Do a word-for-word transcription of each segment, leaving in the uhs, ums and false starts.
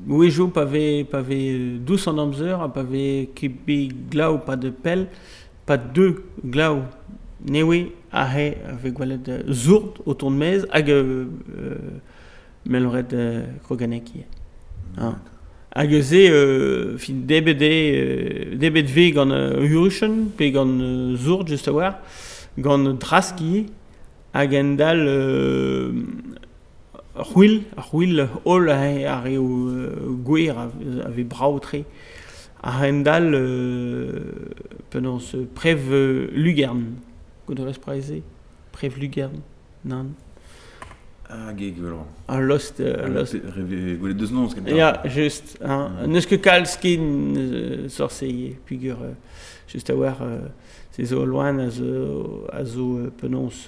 Wejo pavé pavé douze en amzer, pavé kebe glau pas de pelle, pas deux glau newe ahe avec voilà de zourd autour de mez hag euh, melred de kroganeki. Ah. Hag ze euh, fin debed euh, debed ve gant euh, huruchen pe gant euh, zourd just a war gant draski hag endal euh, Rhuil, Rhuil, Hol a reo gwer ave braoutre a rendal penons prev Lugern. Godores praeze prev Lugern, nan. Ah, geg voilà. A lost lost rêve golet deus noz ken. Ja, just. Neus ket kalskin sorseie pugur just a war se zo loan a zo a zo penons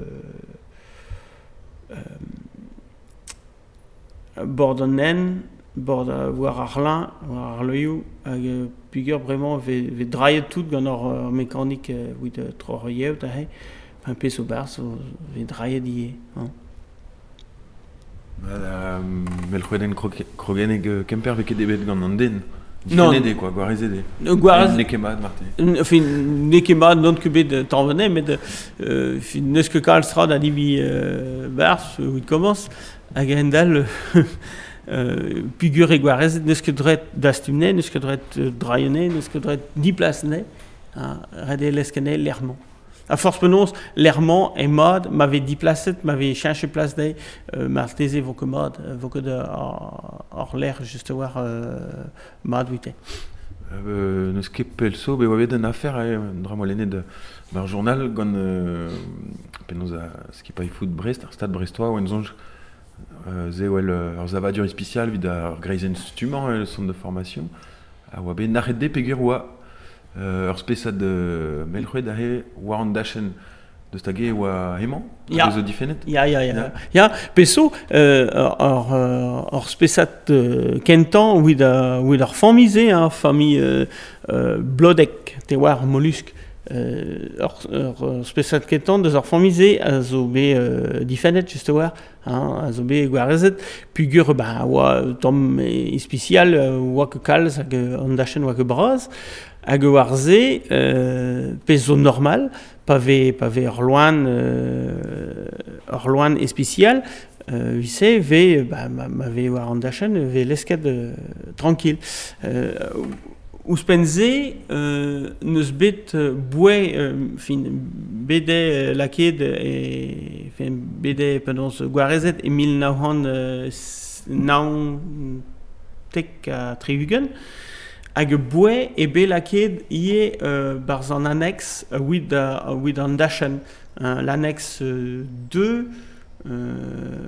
bord an nen, bord a war Arlin, war Arloyou, hag euh, pugur vraiment ve, ve draillet tout gant ur euh, mécanique euh, ouid euh, tror yev da he, un pez o barz ve draillet die. Hein. Voilà, mel c'hweden krogenek kemper veket ebet gant an den. Non. Difenede, quoi, gwarezede. Gwarez... Ne kemad, Marté. Enfin, ne kemad, non kebet tanvenet, met euh, fin neus ket kalstra da libi euh, barz, ouid commence, hag endal euh, pugur e gwarez, neus ket dret dastumne, neus ket dret euh, draillene, neus ket dret diplasne, hein, red e leskene l'ermant. A force penons, l'ermant e mod, m'avait diplacet, m'avait chanché place de, euh, marteze vo ket mod, vo ket or l'air juste war euh, mod wite. Euh, neus ket pelso, be oavet un affaire, eh, dra molenet de mar journal gant euh, penaos a skipai foot Brest, ar stad brestois, oan zonj euh, ze ouel ur zavadur ispicial vid ar greizen stumant euh, son de formation, a oa bet narret de pegur oa euh, ur spesad de melc'hwed a he war an dachen de stage oa hemañ, Ya. zo difennet. Ya, ya, ya. Ya, peso, euh, or, or, or spesat euh, kentan, ouid ar famize, hein, famille euh, euh, blodek, te war mollusk, euh, or, or spesat kentan, deus ar famize, a zo be euh, difennet, just war, hein, a zo be gwarezet, pugur, ba, oa tom ispicial, oa ke kalz, hag an dachen oa ke braz, hag war ze, euh, peso normal, pavé pavé Orloan euh, Orloan especial euh, vise ve bah m'avait war an dachen ve l'escad euh, tranquille euh, ouspenze euh, neus bet euh, bouet euh, fin bede laket et fin bede pendant gwarezet e mil naohan euh, naon tek a Trihugen hag bouet e be laket ie euh, barz an annex uh, with, uh, with an dachen. Uh, l'annex euh, deux, euh,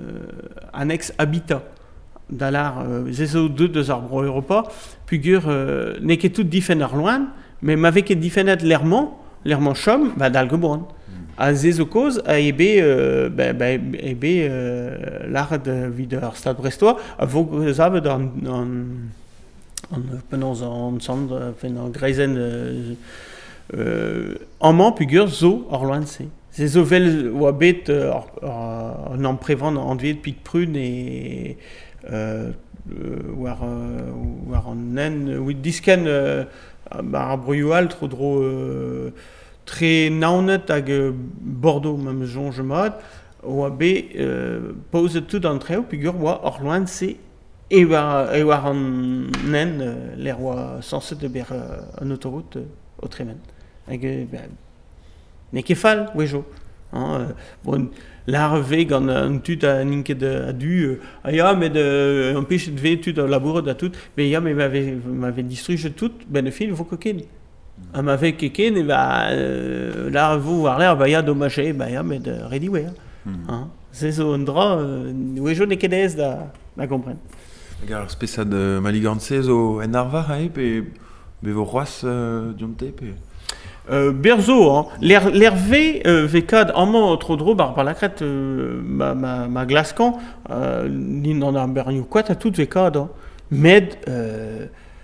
annex habitat. Dalar, euh, zezo deux deus ar bro Europa, pugur euh, ne ket tout difen ar loan, mais m'ave ket difenet l'ermant, l'ermant chom, ba dal gebron. Mm. A zezo koz, a ebe, euh, ba, ba, ebe euh, l'ard vid ar stad brestois, a vo zavet an... an an penons an sand, fen an greizen euh, euh, amant pugur zo ar loan se. Se zo vel oa bet euh, an an prevan an dvet pik prun e euh, war, euh, war an nen, oit disken euh, ar bruyoual tro dro euh, tre naonet hag Bordeaux mem jonge mod, oa bet euh, paouzet tout an treo pugur oa ar loan se et war, et war an nen euh, l'air oa sanset de ber euh, an autoroute euh, au tremen. Hag euh, ben, ne ket fall, wejo. Hein, euh, bon, l'ar ve gant an tud a ninket a du, euh, a ya, met euh, an pechet ve tud a labouret a tout, mais ya, mais m'ave distruge tout, ben e fil, vo koken. Mm. M'ave keken, et ba, euh, l'ar vo war l'air, ba ya dommage, ba ya, met euh, ready way. Mm. Hein, c'est zo an dra, euh, wejo ne ket ez da, da kompren. Gar spesad uh, maligantse zo en arva hae pe bevo roas uh, diomte pe euh, Berzo, hein. L'hervé euh, vekad amant trop dro bar par la crête euh, ma ma ma glascan euh, nin an ar berniou kwat a tout vekad hein. Med euh,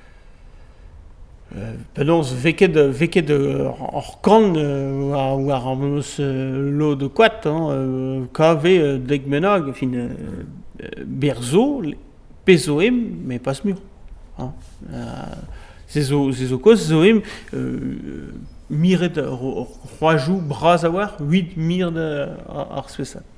euh, penons veket veket or kan euh, ou ar amos euh, lo de kwat hein, euh, kave euh, deg menag fin euh, Berzo pezoem, mais pas mur. Hein. Euh, c'est au cause, zoem, euh, miret, roi jou, bras à voir, huit mire de ar spécial.